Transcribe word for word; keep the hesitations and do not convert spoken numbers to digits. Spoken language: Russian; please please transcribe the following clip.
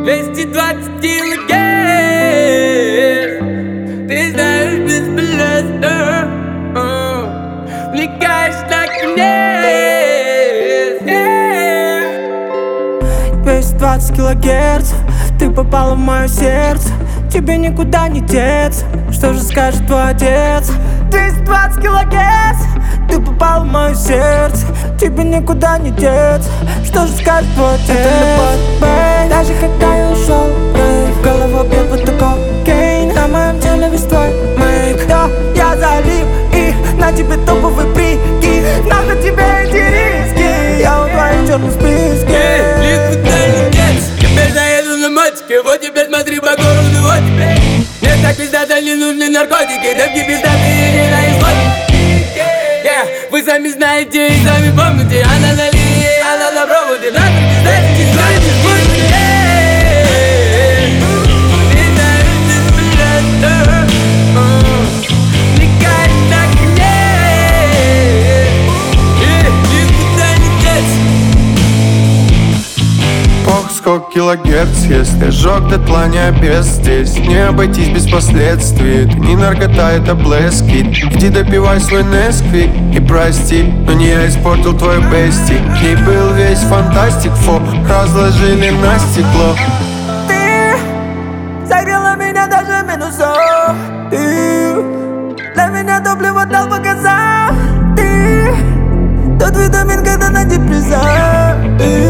двести двадцать килогерц. Ты знаешь, бесполезно, uh, влекаешь на конец, yeah. двести двадцать килогерц, ты попала в мое сердце. Тебе никуда не деться, что же скажет твой отец? двести двадцать килогерц, ты попала в мое сердце. Тебе никуда не деться, что же скажет твой отец? Это любовь, бэй. Даже когда я ушел, в голову бьет будто кокейн. На моем теле весь твой мейк. Да, я залип и на тебе топовый прикид. Нахуй тебе эти риски, я у твоих черных списке. Ликвидный кекс, теперь заеду на мотике. Вот теперь смотри по городу, вот теперь. Мне так пиздато не нужны наркотики. Девки пиздатые не на исходе. Yeah, вы сами знаете и сами помните. Она на линии, она на проводе. Нахуй пиздатики, знаете, будете. Ты знаешь, ты бесполезно, влекаешь на конец. Ликвидный кекс. Пох, сколько килогерц, если жёг дотла не обез здесь. Не обойтись без последствий, это не наркота, это блэскит. Иди допивай свой несквик и прости, но не я испортил твой бестик. И был весь фантастик, фо, разложили на стекло. Ты согрела меня даже минусом. Ты для меня топливо дал по газам. Ты тот витамин, когда на депрессах. Ты